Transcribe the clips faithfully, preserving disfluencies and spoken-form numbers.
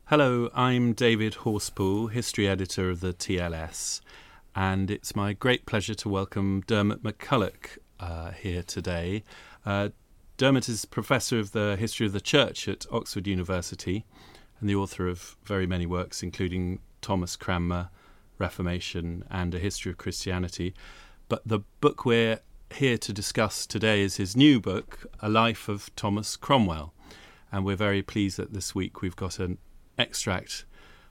Hello, I'm David Horspool, history editor of the T L S, and it's my great pleasure to welcome Dermot McCulloch uh, here today. Uh, Dermot is Professor of the History of the Church at Oxford University and the author of very many works, including Thomas Cranmer, Reformation, and A History of Christianity. But the book we're here to discuss today is his new book, A Life of Thomas Cromwell. And we're very pleased that this week we've got an extract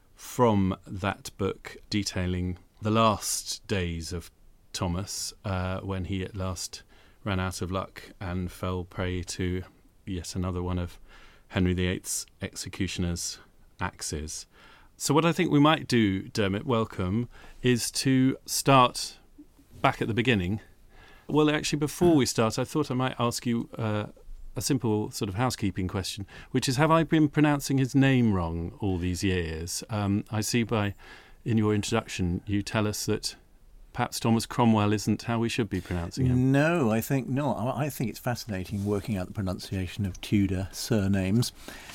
from that book detailing the last days of Thomas uh, when he at last ran out of luck and fell prey to yet another one of Henry the Eighth's executioner's axes. So what I think we might do, Dermot, welcome, is to start back at the beginning. Well, actually, before we start, I thought I might ask you uh, a simple sort of housekeeping question, which is, have I been pronouncing his name wrong all these years? Um, I see by, in your introduction, you tell us that perhaps Thomas Cromwell isn't how we should be pronouncing him. No, I think not. I think it's fascinating working out the pronunciation of Tudor surnames.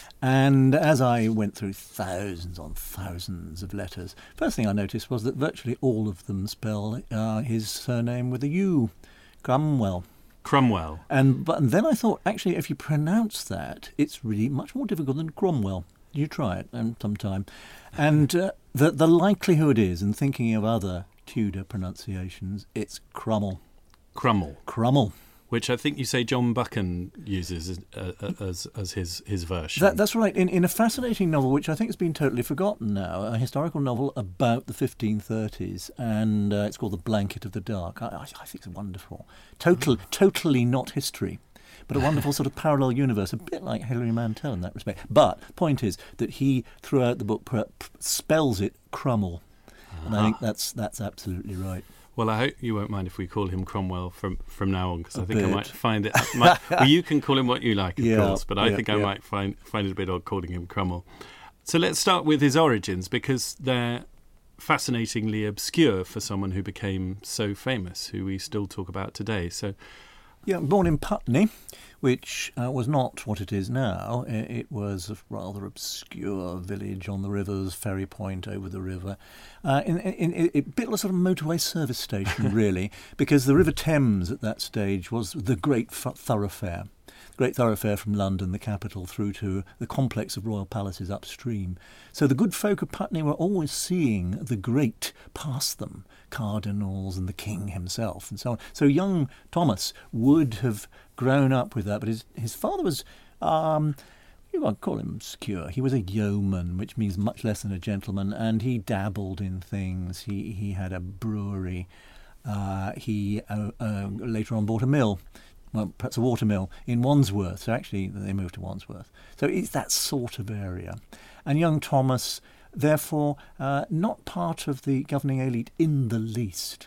And as I went through thousands on thousands of letters, first thing I noticed was that virtually all of them spell uh, his surname with a U, Cromwell. Cromwell. And but and then I thought, actually, if you pronounce that, it's really much more difficult than Cromwell. You try it um, sometime. And uh, the, the likelihood is, in thinking of other Tudor pronunciations, it's Crummell. Crummell. Crummell. Which I think you say John Buchan uses as uh, as, as his, his version. That, that's right. In, in a fascinating novel, which I think has been totally forgotten now, a historical novel about the fifteen thirties, and uh, it's called The Blanket of the Dark. I, I think it's wonderful. Total, totally not history, but a wonderful sort of parallel universe, a bit like Hilary Mantel in that respect. But point is that he, throughout the book, pr- pr- spells it Crummell. And I think that's that's absolutely right. Well, I hope you won't mind if we call him Cromwell from, from now on, because I A think bit. I might find it... Might, well, you can call him what you like, of Yeah, course, but I yeah, think I yeah. might find find it a bit odd calling him Cromwell. So let's start with his origins, because they're fascinatingly obscure for someone who became so famous, who we still talk about today. So, Yeah, born in Putney, which uh, was not what it is now. I- It was a rather obscure village on the river's ferry point over the river. Uh, in, in, in, it built a sort of motorway service station, really, because the River Thames at that stage was the great f- thoroughfare. Great thoroughfare from London, the capital, through to the complex of royal palaces upstream. So the good folk of Putney were always seeing the great pass them, cardinals and the king himself and so on. So young Thomas would have grown up with that, but his, his father was, um, you might call him obscure. He was a yeoman, which means much less than a gentleman, and he dabbled in things. He, he had a brewery. Uh, he uh, uh, later on bought a mill. Well, perhaps a watermill in Wandsworth. So actually they moved to Wandsworth. So it's that sort of area. And young Thomas, therefore, uh, not part of the governing elite in the least.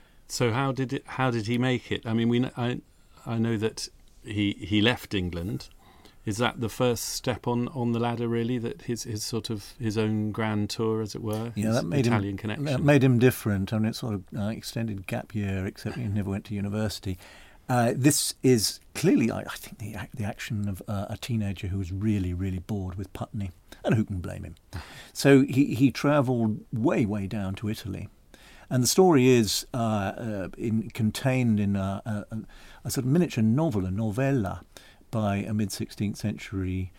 so how did it? How did he make it? I mean, we kn- I I know that he he left England. Is that the first step on, on the ladder, really? That his, his sort of his own grand tour, as it were, Yeah, his that made Italian him connection. that made him different. I mean, it's sort of uh, extended gap year, except he never went to university. Uh, this is clearly, I, I think, the ac- the action of uh, a teenager who was really, really bored with Putney, and who can blame him? So he he travelled way, way down to Italy, and the story is uh, uh, in, contained in a, a, a sort of miniature novel, a novella, by a mid-sixteenth century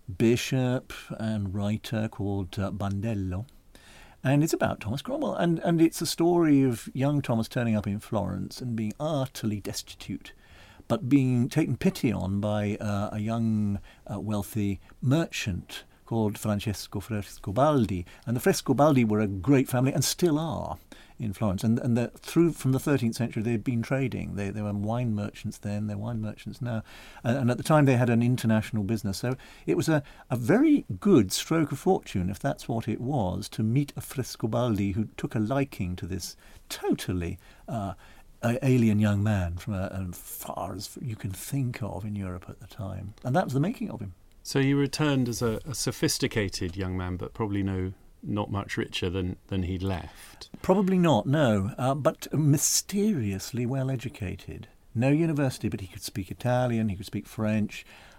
bishop and writer called uh, Bandello. And it's about Thomas Cromwell, and, and it's a story of young Thomas turning up in Florence and being utterly destitute, but being taken pity on by uh, a young, uh, wealthy merchant called Francesco Frescobaldi. And the Frescobaldi were a great family, and still are, in Florence. And and the, through from the thirteenth century, they'd been trading. They, they were wine merchants then, they're wine merchants now. And, and at the time, they had an international business. So it was a, a very good stroke of fortune, if that's what it was, to meet a Frescobaldi who took a liking to this totally uh, alien young man from a, as far as you can think of in Europe at the time. And that was the making of him. So he returned as a, a sophisticated young man, but probably no not much richer than, than he'd left. Probably not, no, uh, but mysteriously well educated. No university, but he could speak Italian, he could speak French.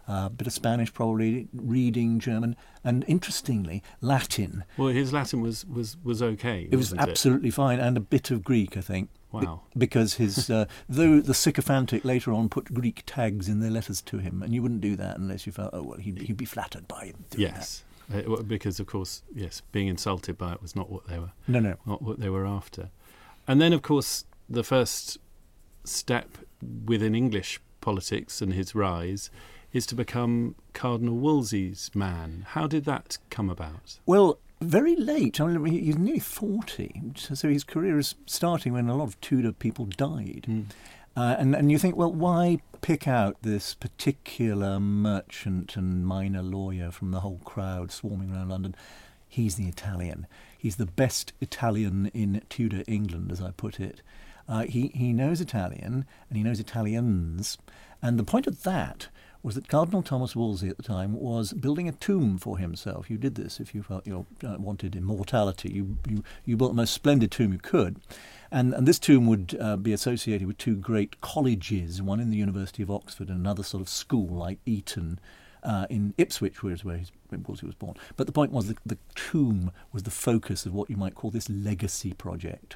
a uh, bit of Spanish probably, reading German, and interestingly, Latin. Well, his Latin was, was, was okay. It was absolutely it? fine, and a bit of Greek, I think. Wow. Be- because his, uh, though the sycophantic later on put Greek tags in their letters to him, and you wouldn't do that unless you felt, oh, well, he'd, he'd be flattered by him doing yes. that. Uh, because, of course, yes, being insulted by it was not what they were. No, no. Not what they were after. And then, of course, the first step within English politics and his rise is to become Cardinal Wolsey's man. How did that come about? Well, very late. I mean, he's nearly forty, so his career is starting when a lot of Tudor people died. Mm. Uh, and, and you think, well, why pick out this particular merchant and minor lawyer from the whole crowd swarming around London? He's the Italian. He's the best Italian in Tudor England, as I put it. Uh, he, he knows Italian, and he knows Italians. And the point of that was that Cardinal Thomas Wolsey at the time was building a tomb for himself. You did this if you felt you uh, wanted immortality. You, you you built the most splendid tomb you could. And, and this tomb would uh, be associated with two great colleges, one in the University of Oxford and another sort of school like Eton uh, in Ipswich, where, where his, Wolsey was born. But the point was that the tomb was the focus of what you might call this legacy project.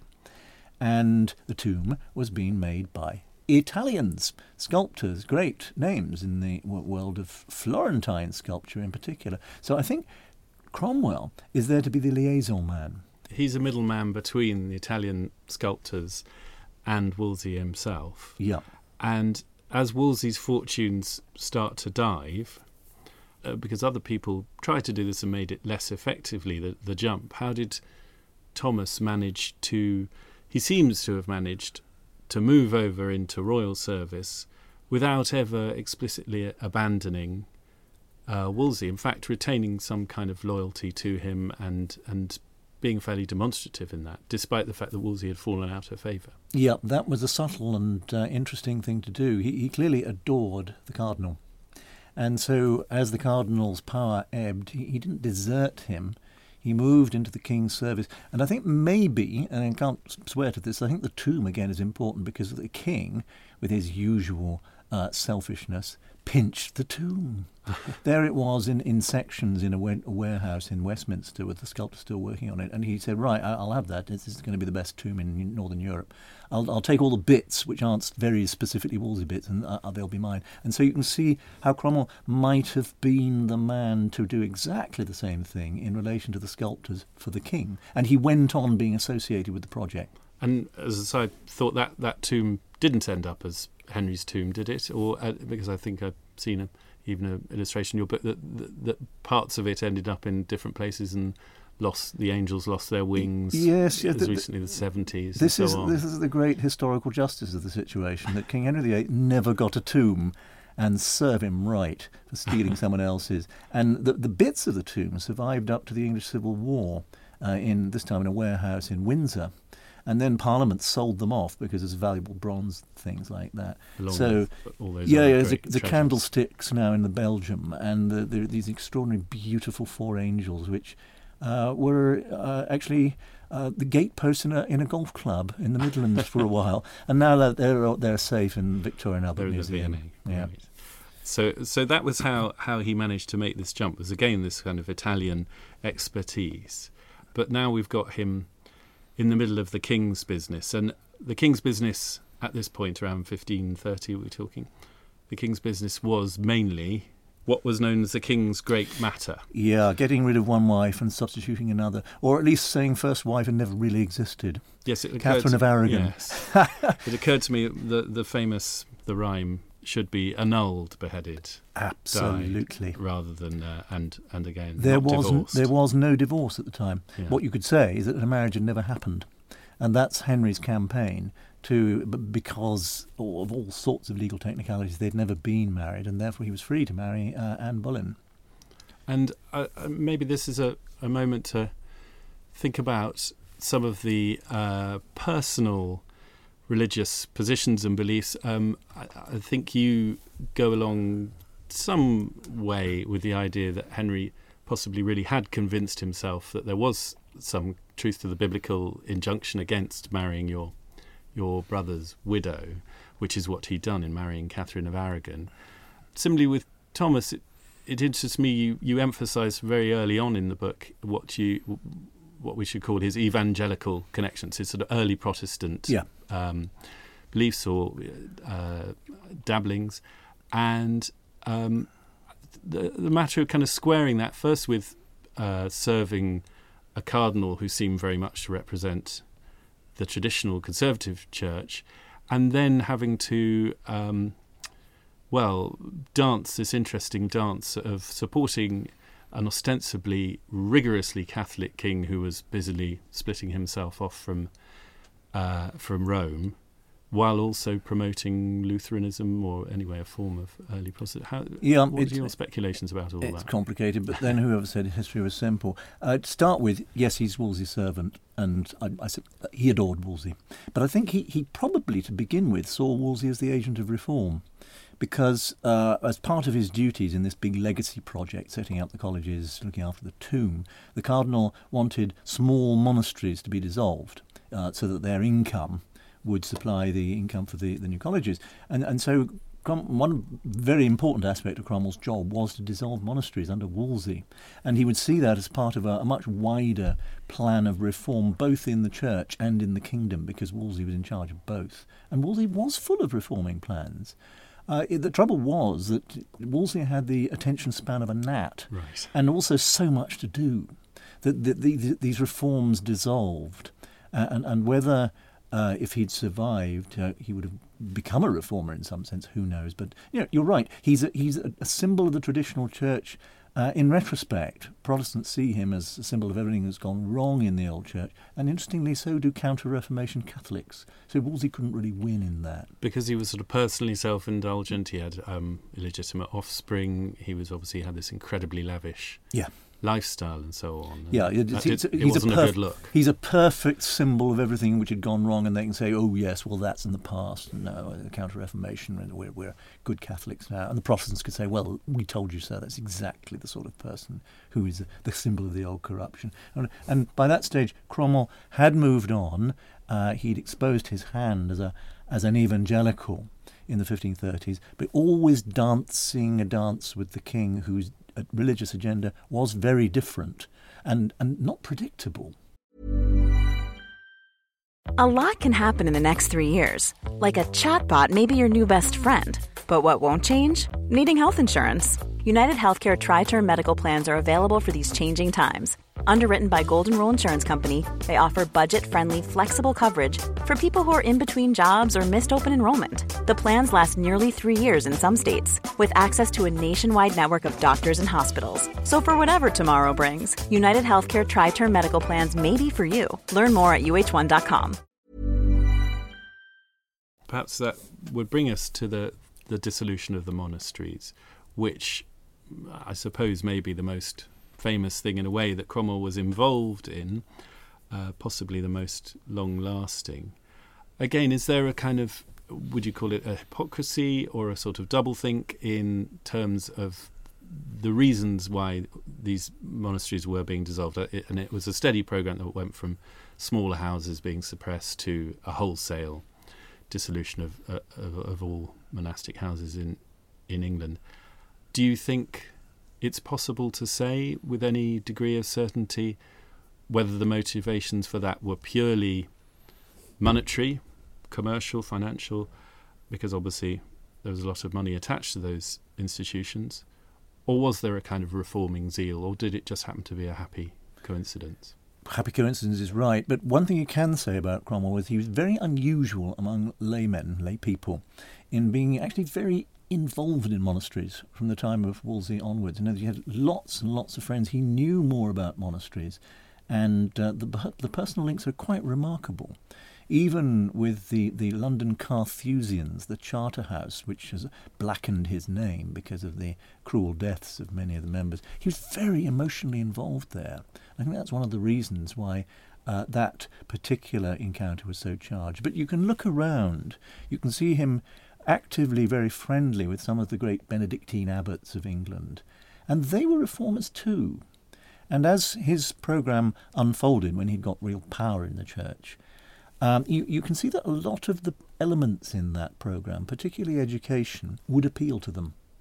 And the tomb was being made by Italians, sculptors, great names in the world of Florentine sculpture in particular. So I think Cromwell is there to be the liaison man. He's a middleman between the Italian sculptors and Wolsey himself. Yeah. And as Wolsey's fortunes start to dive, uh, because other people tried to do this and made it less effectively, the, the jump, how did Thomas manage to... He seems to have managed to move over into royal service without ever explicitly abandoning uh, Wolsey. In fact, retaining some kind of loyalty to him and and being fairly demonstrative in that, despite the fact that Wolsey had fallen out of favour. Yeah, that was a subtle and uh, interesting thing to do. He, he clearly adored the cardinal. And so as the cardinal's power ebbed, he, he didn't desert him. He moved into the king's service. And I think maybe, and I can't swear to this, I think the tomb again is important because the king, with his usual uh, selfishness, pinched the tomb. There it was in, in sections in a, wa- a warehouse in Westminster with the sculptor still working on it. And he said, right, I- I'll have that. This is going to be the best tomb in Northern Europe. I'll, I'll take all the bits, which aren't very specifically Wolsey bits, and uh, they'll be mine. And so you can see how Cromwell might have been the man to do exactly the same thing in relation to the sculptors for the king. And he went on being associated with the project. And as I thought, that, that tomb didn't end up as Henry's tomb, did it? Or uh, because I think I've seen a, even an illustration in your book that, that, that parts of it ended up in different places and lost the angels lost their wings. Yes, yeah, as the, recently the seventies. This and is so on. this is the great historical justice of the situation that King Henry the Eighth never got a tomb, and serve him right for stealing someone else's. And the the bits of the tomb survived up to the English Civil War, uh, in this time in a warehouse in Windsor. And then Parliament sold them off because there's valuable bronze things like that. Along so, all those yeah, yeah, the, the candlesticks now in the Belgium, and the, the, these extraordinary, beautiful four angels, which uh, were uh, actually uh, the gateposts in a in a golf club in the Midlands for a while, and now they're they're safe in Victoria and Albert they're Museum. The V and A, yeah. Right. So, so that was how how he managed to make this jump. Was again this kind of Italian expertise, but now we've got him in the middle of the king's business. And the king's business at this point, around fifteen thirty, we're talking, the king's business was mainly what was known as the king's great matter. Yeah, getting rid of one wife and substituting another, or at least saying first wife had never really existed. Yes, it Catherine to, of Aragon. Yes. It occurred to me the the famous, the rhyme should be annulled, beheaded, absolutely, died, rather than uh, and and again there not was divorced. there was no divorce at the time. Yeah. What you could say is that a marriage had never happened, and that's Henry's campaign to because of all sorts of legal technicalities. They'd never been married, and therefore he was free to marry uh, Anne Boleyn. And uh, maybe this is a, a moment to think about some of the uh, personal religious positions and beliefs. Um, I, I think you go along some way with the idea that Henry possibly really had convinced himself that there was some truth to the biblical injunction against marrying your your brother's widow, which is what he'd done in marrying Catherine of Aragon. Similarly with Thomas, it, it interests me, you, you emphasise very early on in the book what you what we should call his evangelical connections, his sort of early Protestant yeah. um, beliefs or uh, dabblings, and um, the, the matter of kind of squaring that first with uh, serving a cardinal who seemed very much to represent the traditional conservative church, and then having to, um, well, dance this interesting dance of supporting an ostensibly rigorously Catholic king who was busily splitting himself off from uh, from Rome, while also promoting Lutheranism, or anyway a form of early Protestant. How, yeah, what are your speculations about all it's that? It's complicated, but then whoever said history was simple. Uh, to start with, yes, he's Wolsey's servant, and I, I said he adored Wolsey. But I think he, he probably, to begin with, saw Wolsey as the agent of reform, because uh, as part of his duties in this big legacy project, setting up the colleges, looking after the tomb, the cardinal wanted small monasteries to be dissolved uh, so that their income would supply the income for the, the new colleges. And and so Crom- one very important aspect of Cromwell's job was to dissolve monasteries under Wolsey. And he would see that as part of a, a much wider plan of reform, both in the church and in the kingdom, because Wolsey was in charge of both. And Wolsey was full of reforming plans. Uh, it, the trouble was that Wolsey had the attention span of a gnat, right, and also so much to do that the, the, the, these reforms dissolved. Uh, and, and whether... Uh, if he'd survived, uh, he would have become a reformer in some sense. Who knows? But you know, you're right. He's a, he's a, a symbol of the traditional church. Uh, in retrospect, Protestants see him as a symbol of everything that's gone wrong in the old church. And interestingly, so do Counter-Reformation Catholics. So Wolsey couldn't really win in that. Because he was sort of personally self-indulgent. He had um, illegitimate offspring. He was obviously had this incredibly lavish... Yeah. lifestyle and so on. Yeah, it, it's, it, it's, it he's wasn't a, perf- a good look. He's a perfect symbol of everything which had gone wrong, and they can say, oh, yes, well, that's in the past. No, the Counter-Reformation, we're, we're good Catholics now. And the Protestants could say, well, we told you so. That's exactly the sort of person who is the symbol of the old corruption. And, and by that stage, Cromwell had moved on. Uh, he'd exposed his hand as a as an evangelical in the fifteen thirties, but always dancing a dance with the king, whose religious agenda was very different and, and not predictable. A lot can happen in the next three years. Like a chatbot may be your new best friend. But what won't change? Needing health insurance. United Healthcare Tri-Term Medical Plans are available for these changing times. Underwritten by Golden Rule Insurance Company, they offer budget-friendly, flexible coverage for people who are in between jobs or missed open enrollment. The plans last nearly three years in some states, with access to a nationwide network of doctors and hospitals. So for whatever tomorrow brings, United Healthcare Tri-Term Medical Plans may be for you. Learn more at U H one dot com. Perhaps that would bring us to the, the dissolution of the monasteries, which I suppose may be the most famous thing in a way that Cromwell was involved in, uh, possibly the most long-lasting. Again, is there a kind of, would you call it a hypocrisy or a sort of doublethink in terms of the reasons why these monasteries were being dissolved? And it was a steady programme that went from smaller houses being suppressed to a wholesale dissolution of, uh, of, of all monastic houses in, in England. Do you think it's possible to say with any degree of certainty whether the motivations for that were purely monetary, commercial, financial, because obviously there was a lot of money attached to those institutions, or was there a kind of reforming zeal, or did it just happen to be a happy coincidence? Happy coincidence is right, but one thing you can say about Cromwell is he was very unusual among laymen, lay people, in being actually very involved in monasteries from the time of Wolsey onwards. You know, he had lots and lots of friends. He knew more about monasteries, and uh, the, the personal links are quite remarkable. Even with the, the London Carthusians, the Charterhouse, which has blackened his name because of the cruel deaths of many of the members, he was very emotionally involved there. I think that's one of the reasons why uh, that particular encounter was so charged. But you can look around, you can see him actively very friendly with some of the great Benedictine abbots of England. And they were reformers too. And as his programme unfolded, when he'd got real power in the church, um, you, you can see that a lot of the elements in that programme, particularly education, would appeal to them.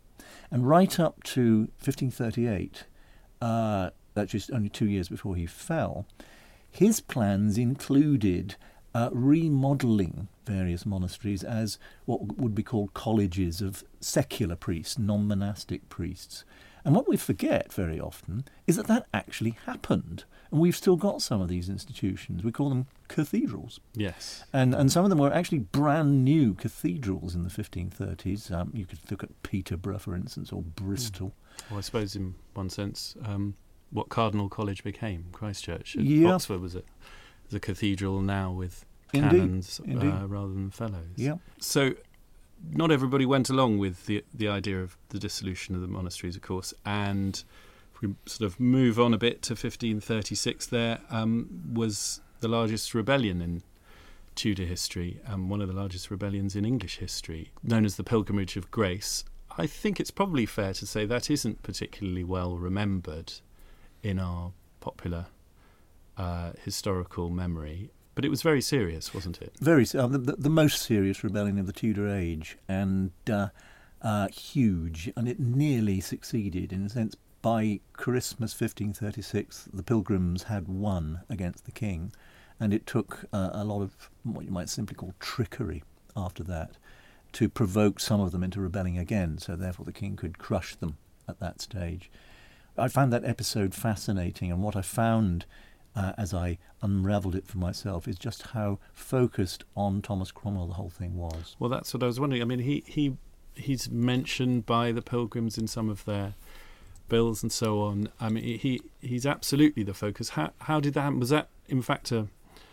And right up to fifteen thirty-eight, uh, that's just only two years before he fell, his plans included uh, remodelling various monasteries as what would be called colleges of secular priests, non-monastic priests. And what we forget very often is that that actually happened. And we've still got some of these institutions. We call them cathedrals. Yes. And and some of them were actually brand new cathedrals in the fifteen thirties. Um, you could look at Peterborough, for instance, or Bristol. Well, I suppose in one sense, um, what Cardinal College became, Christchurch at Yeah. Oxford, was a, is a cathedral now with Indeed. canons Indeed. uh, rather than fellows. Yeah. So not everybody went along with the the idea of the dissolution of the monasteries, of course, and if we sort of move on a bit to fifteen thirty-six, there um, was the largest rebellion in Tudor history, um, one of the largest rebellions in English history, known as the Pilgrimage of Grace. I think it's probably fair to say that isn't particularly well remembered in our popular uh, historical memory. But it was very serious, wasn't it? Very uh, the, the most serious rebellion of the Tudor age, and uh, uh, huge, and it nearly succeeded. In a sense, by Christmas fifteen thirty-six, the Pilgrims had won against the king, and it took uh, a lot of what you might simply call trickery after that to provoke some of them into rebelling again, so therefore the king could crush them at that stage. I found that episode fascinating, and what I found Uh, as I unravelled it for myself, is just how focused on Thomas Cromwell the whole thing was. Well, that's what I was wondering. I mean, he, he he's mentioned by the Pilgrims in some of their bills and so on. I mean, he he's absolutely the focus. How how did that happen? Was that, in fact, a,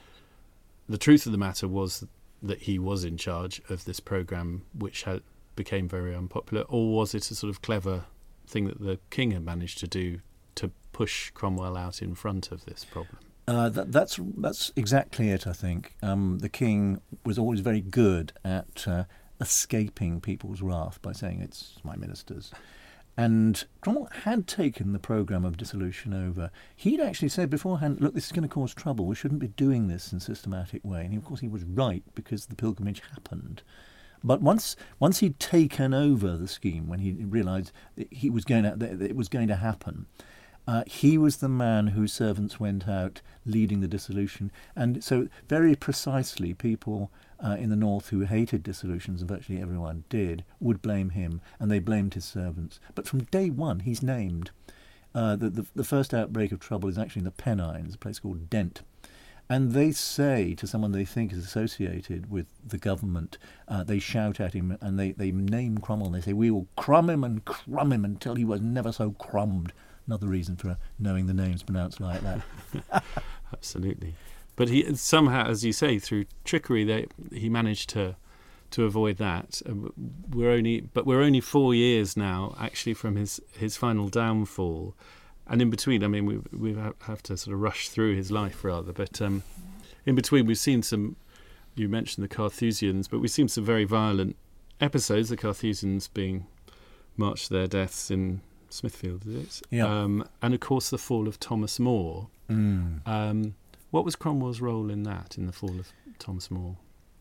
the truth of the matter was that he was in charge of this programme, which had became very unpopular, or was it a sort of clever thing that the king had managed to do to push Cromwell out in front of this problem? Uh, that, that's that's exactly it, I think. Um, the king was always very good at uh, escaping people's wrath by saying, it's my ministers. And Cromwell had taken the programme of dissolution over. He'd actually said beforehand, look, this is going to cause trouble. We shouldn't be doing this in a systematic way. And of course he was right, because the pilgrimage happened. But once once he'd taken over the scheme, when he realised that he was going to, that it was going to happen, Uh, he was the man whose servants went out leading the dissolution. And so very precisely people uh, in the north who hated dissolutions, and virtually everyone did, would blame him, and they blamed his servants. But from day one he's named. Uh, the, the, the first outbreak of trouble is actually in the Pennines, a place called Dent. And they say to someone they think is associated with the government, uh, they shout at him and they, they name Cromwell, and they say, we will crumb him and crumb him until he was never so crumbed. Another reason for knowing the names pronounced like that. Absolutely. But he somehow, as you say, through trickery, they, he managed to to avoid that. Uh, we're only, but we're only four years now, actually, from his, his final downfall, and in between, I mean, we we have to sort of rush through his life rather. But um, in between, we've seen some. You mentioned the Carthusians, but we've seen some very violent episodes. The Carthusians being marched to their deaths in Smithfield, is it? Yeah. Um, and of course the fall of Thomas More. Mm. Um, what was Cromwell's role in that, in the fall of Thomas More?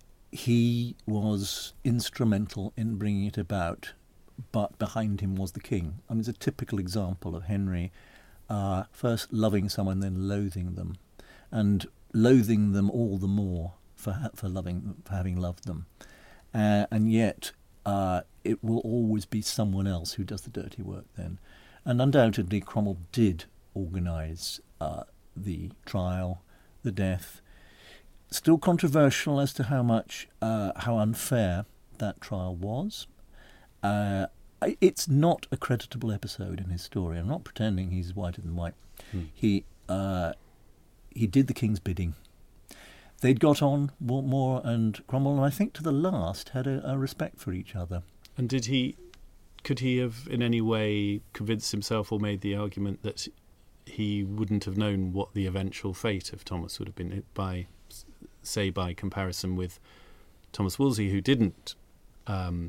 He was instrumental in bringing it about, but behind him was the king. I mean, it's a typical example of Henry uh, first loving someone, then loathing them, and loathing them all the more for for loving for having loved them, uh, and yet Uh, it will always be someone else who does the dirty work then. And undoubtedly Cromwell did organise uh, the trial, the death. Still controversial as to how much, uh, how unfair that trial was. Uh, it's not a creditable episode in his story. I'm not pretending he's whiter than white. Hmm. He uh, he did the king's bidding. They'd got on, More and Cromwell, and I think to the last had a, a respect for each other. And did he, could he have in any way convinced himself or made the argument that he wouldn't have known what the eventual fate of Thomas would have been, by, say, by comparison with Thomas Wolsey, who didn't um,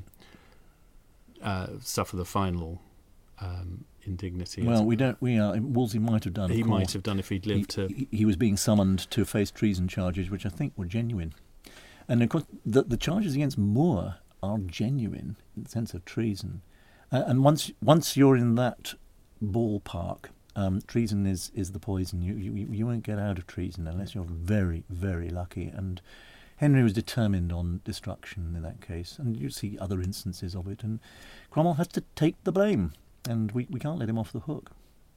uh, suffer the final um, indignity? Well, we don't. We are. Wolsey might have done. He of might course. have done if he'd lived he, to. He, he was being summoned to face treason charges, which I think were genuine, and of course the, the charges against More are genuine in the sense of treason. Uh, and once once you're in that ballpark, um, treason is, is the poison. You, you you won't get out of treason unless you're very, very lucky. And Henry was determined on destruction in that case. And you see other instances of it. And Cromwell has to take the blame. And we, we can't let him off the hook.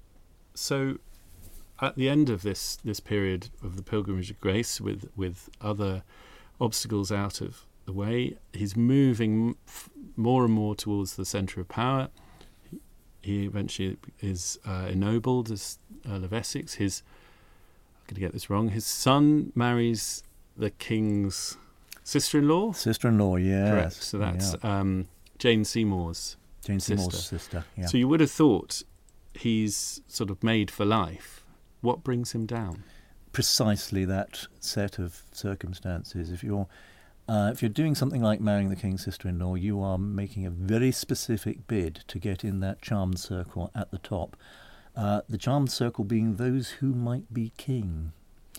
So at the end of this, this period of the Pilgrimage of Grace, with, with other obstacles out of the way, he's moving f- more and more towards the centre of power. He, he eventually is uh, ennobled as Earl of Essex. His, I'm going to get this wrong, his son marries the king's sister-in-law? Sister-in-law, yes. Correct. So that's yeah. um, Jane Seymour's Jane sister. Seymour's sister, yeah. So you would have thought he's sort of made for life. What brings him down? Precisely that set of circumstances. If you're uh, if you're doing something like marrying the king's sister-in-law, you are making a very specific bid to get in that charmed circle at the top. Uh, the charmed circle being those who might be king.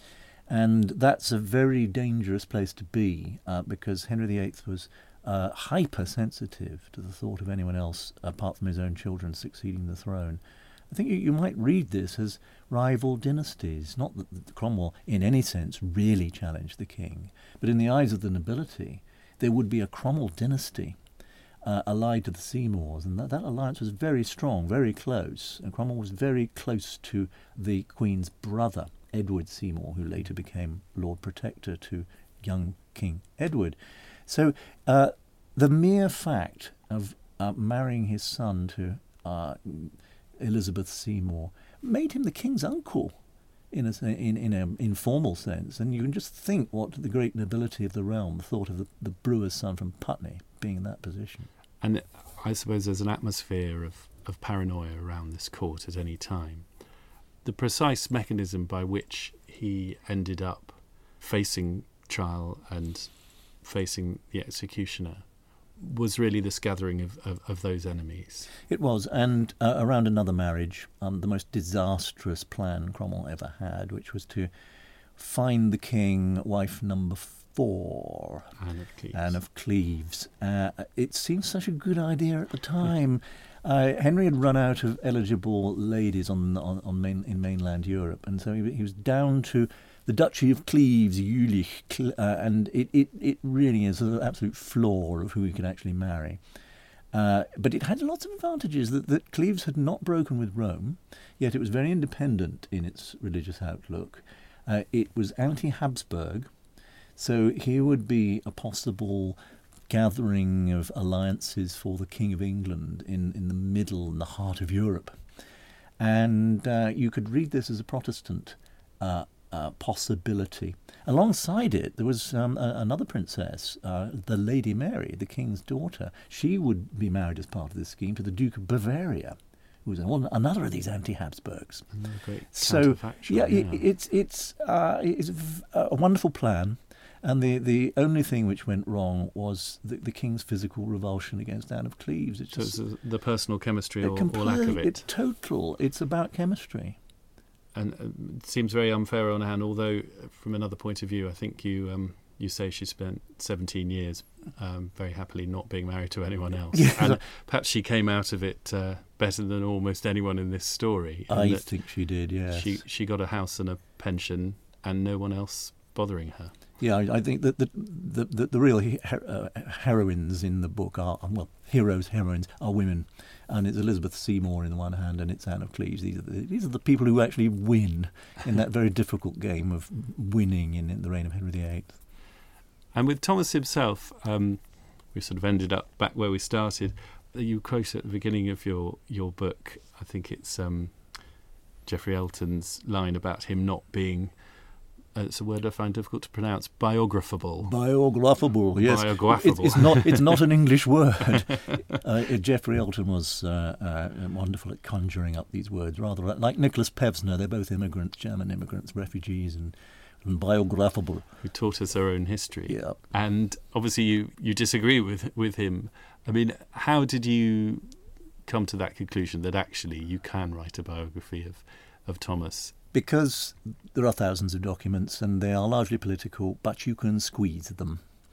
And that's a very dangerous place to be uh, because Henry the Eighth was uh, hypersensitive to the thought of anyone else apart from his own children succeeding the throne. I think you, you might read this as rival dynasties. Not that, that Cromwell, in any sense, really challenged the king, but in the eyes of the nobility, there would be a Cromwell dynasty uh, allied to the Seymours, and that, that alliance was very strong, very close, and Cromwell was very close to the Queen's brother, Edward Seymour, who later became Lord Protector to young King Edward. So uh, the mere fact of uh, marrying his son to uh, Elizabeth Seymour made him the king's uncle in a in in an informal sense, and you can just think what the great nobility of the realm thought of the, the brewer's son from Putney being in that position. And I suppose there's an atmosphere of, of paranoia around this court at any time. The precise mechanism by which he ended up facing trial and facing the executioner was really this gathering of, of, of those enemies. It was, and uh, around another marriage, um, the most disastrous plan Cromwell ever had, which was to find the king wife number four, Anne of Cleves. Anne of Cleves. Uh, it seemed such a good idea at the time. Uh, Henry had run out of eligible ladies on on, on main, in mainland Europe, and so he, he was down to the Duchy of Cleves, Jülich, uh, and it, it, it really is an absolute flaw of who he could actually marry. Uh, but it had lots of advantages. That, that Cleves had not broken with Rome, yet it was very independent in its religious outlook. Uh, it was anti-Habsburg, so here would be a possible gathering of alliances for the King of England in, in the middle, in the heart of Europe. And uh, you could read this as a Protestant uh, uh, possibility. Alongside it, there was um, a, another princess, uh, the Lady Mary, the king's daughter. She would be married as part of this scheme to the Duke of Bavaria, who was one, another of these anti-Habsburgs. Another great so, yeah, yeah. It, it's it's uh, it's a wonderful plan. And the, the only thing which went wrong was the, the king's physical revulsion against Anne of Cleves. It's so just it's the personal chemistry or, complete, or lack of it. It's total. It's about chemistry. And uh, it seems very unfair on Anne, although from another point of view, I think you um, you say she spent seventeen years um, very happily not being married to anyone else. Yeah. And perhaps she came out of it uh, better than almost anyone in this story. I think she did, yes. She, she got a house and a pension and no one else bothering her. Yeah, I, I think that the the, the, the real he, uh, heroines in the book are, well, heroes, heroines are women. And it's Elizabeth Seymour in the one hand and it's Anne of Cleves. These are the, these are the people who actually win in that very difficult game of winning in, in the reign of Henry the Eighth. And with Thomas himself, um, we sort of ended up back where we started. You quote at the beginning of your, your book, I think it's um, Geoffrey Elton's line about him not being... Uh, it's a word I find difficult to pronounce. Biographable. Biographable, yes. Biographable. It's, it's not. It's not an English word. uh, Geoffrey Elton was uh, uh, wonderful at conjuring up these words, rather like Nicholas Pevsner. They're both immigrants, German immigrants, refugees, and, and biographable. Who taught us our own history. Yeah. And obviously, you, you disagree with with him. I mean, how did you come to that conclusion that actually you can write a biography of of Thomas? Because there are thousands of documents and they are largely political, but you can squeeze them.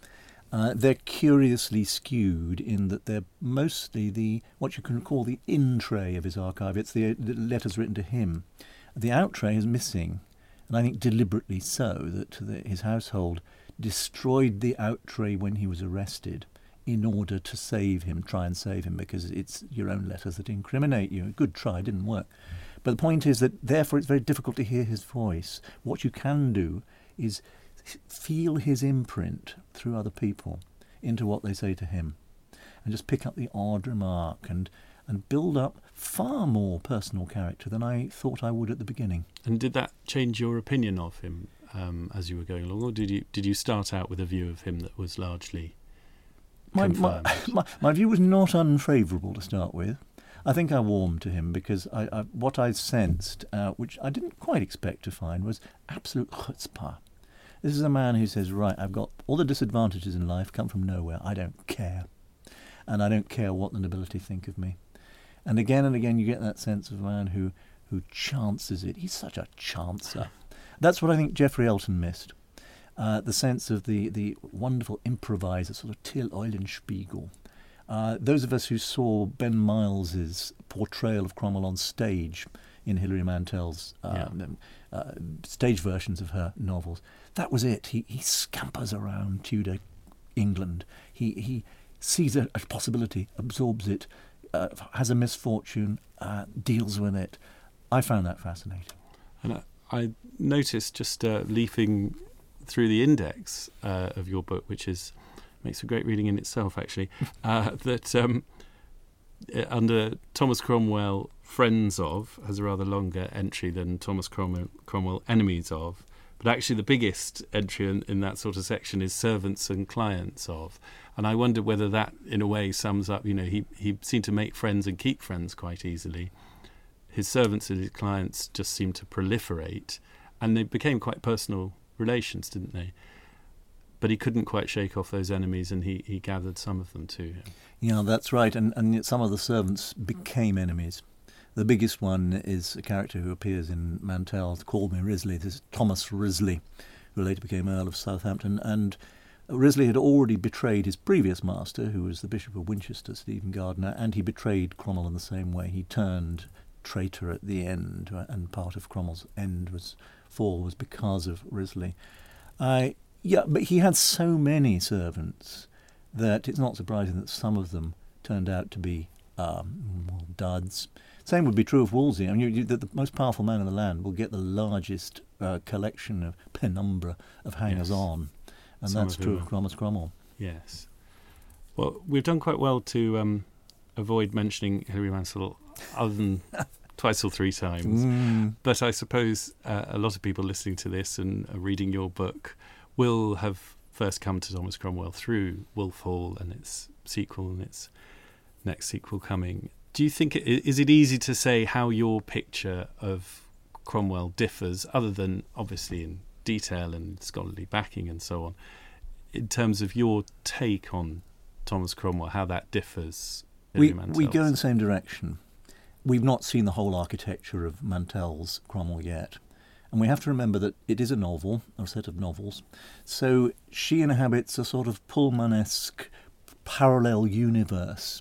Uh, they're curiously skewed in that they're mostly the what you can call the in tray of his archive. It's the, the letters written to him. The out tray is missing, and I think deliberately so, that the, his household destroyed the out tray when he was arrested in order to save him, try and save him, because it's your own letters that incriminate you. A good try, didn't work. But the point is that therefore it's very difficult to hear his voice. What you can do is feel his imprint through other people into what they say to him, and just pick up the odd remark and and build up far more personal character than I thought I would at the beginning. And did that change your opinion of him um, as you were going along, or did you did you start out with a view of him that was largely my confirmed? my, my, my view was not unfavourable to start with. I think I warmed to him because I, I, what I sensed, uh, which I didn't quite expect to find, was absolute chutzpah. This is a man who says, right, I've got all the disadvantages in life, come from nowhere, I don't care. And I don't care what the nobility think of me. And again and again you get that sense of a man who, who chances it. He's such a chancer. That's what I think Geoffrey Elton missed. Uh, the sense of the, the wonderful improviser, sort of Till Eulenspiegel. Uh, those of us who saw Ben Miles's portrayal of Cromwell on stage in Hilary Mantel's um, yeah. uh, stage versions of her novels, that was it. He he scampers around Tudor England. He he sees a, a possibility, absorbs it, uh, has a misfortune, uh, deals with it. I found that fascinating. And I, I noticed just uh, leafing through the index uh, of your book, which is makes for great reading in itself, actually, uh, that um, under Thomas Cromwell, Friends of has a rather longer entry than Thomas Cromwell, Cromwell Enemies of. But actually the biggest entry in, in that sort of section is Servants and Clients of. And I wonder whether that, in a way, sums up, you know, he, he seemed to make friends and keep friends quite easily. His servants and his clients just seemed to proliferate, and they became quite personal relations, didn't they? But he couldn't quite shake off those enemies, and he, he gathered some of them to him. Yeah, that's right, and, and yet some of the servants became enemies. The biggest one is a character who appears in Mantel's Call Me Risley. This is Thomas Risley, who later became Earl of Southampton, and Risley had already betrayed his previous master, who was the Bishop of Winchester, Stephen Gardiner, and he betrayed Cromwell in the same way. He turned traitor at the end, and part of Cromwell's end was fall was because of Risley. Uh, yeah, but he had so many servants that it's not surprising that some of them turned out to be um, well, duds. Same would be true of Wolsey. I mean, you, you, the, the most powerful man in the land will get the largest uh, collection of penumbra of hangers-on, yes. and Some that's of true of Thomas Cromwell. Yes. Well, we've done quite well to um, avoid mentioning Hilary Mantel other than twice or three times. Mm. But I suppose uh, a lot of people listening to this and uh, reading your book will have first come to Thomas Cromwell through Wolf Hall and its sequel and its next sequel coming. Do you think, it, is it easy to say how your picture of Cromwell differs, other than obviously in detail and scholarly backing and so on, in terms of your take on Thomas Cromwell, how that differs? We, we go in the same direction. We've not seen the whole architecture of Mantel's Cromwell yet. And we have to remember that it is a novel, or a set of novels. So she inhabits a sort of Pullman-esque parallel universe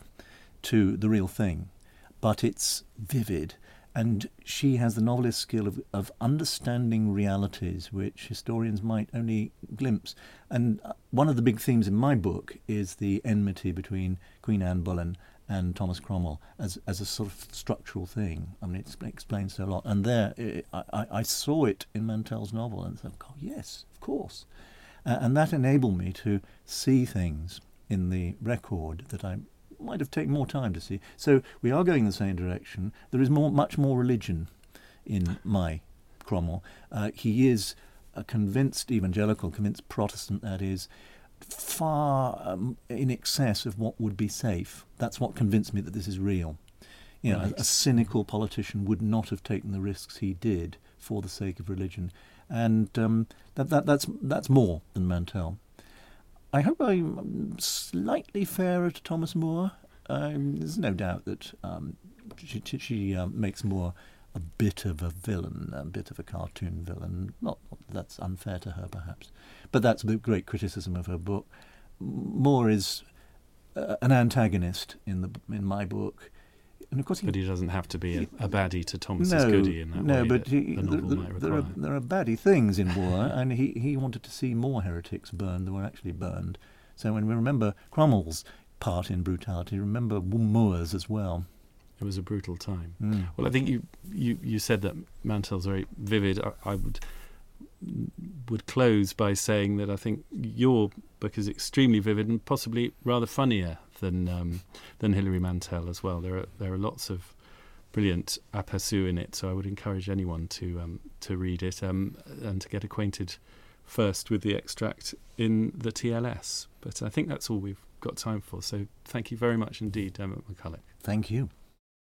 to the real thing. But it's vivid. And she has the novelist's skill of, of understanding realities which historians might only glimpse. And one of the big themes in my book is the enmity between Queen Anne Boleyn and Thomas Cromwell as as a sort of structural thing. I mean, it explains so a lot. And there, it, I, I saw it in Mantel's novel and thought, oh, yes, of course. Uh, and that enabled me to see things in the record that I might have taken more time to see. So we are going in the same direction. There is more, much more religion in my Cromwell. Uh, he is a convinced evangelical, convinced Protestant, that is, far um, in excess of what would be safe. That's what convinced me that this is real. You know, right. a, a cynical politician would not have taken the risks he did for the sake of religion, and um, that, that that's that's more than Mantel. I hope I'm slightly fairer to Thomas More. Um, there's no doubt that um, she, she um, makes More a bit of a villain, a bit of a cartoon villain. Not, not that's unfair to her, perhaps, but that's the great criticism of her book. Moore is uh, an antagonist in the in my book. And of course, he, but he doesn't have to be a, a baddie to Thomas's no, Goody in that no, way but that he, the the, novel the, might there are require. there are baddie things in war, and he, he wanted to see more heretics burned than were actually burned. So when we remember Cromwell's part in brutality, remember Moore's as well. It was a brutal time. Mm. Well, I think you, you, you said that Mantell's very vivid. I, I would would close by saying that I think your book is extremely vivid and possibly rather funnier than um, than Hilary Mantel as well. There are there are lots of brilliant aperçus in it, so I would encourage anyone to um, to read it um, and to get acquainted first with the extract in the T L S. But I think that's all we've got time for. So thank you very much indeed, Dermot McCulloch. Thank you.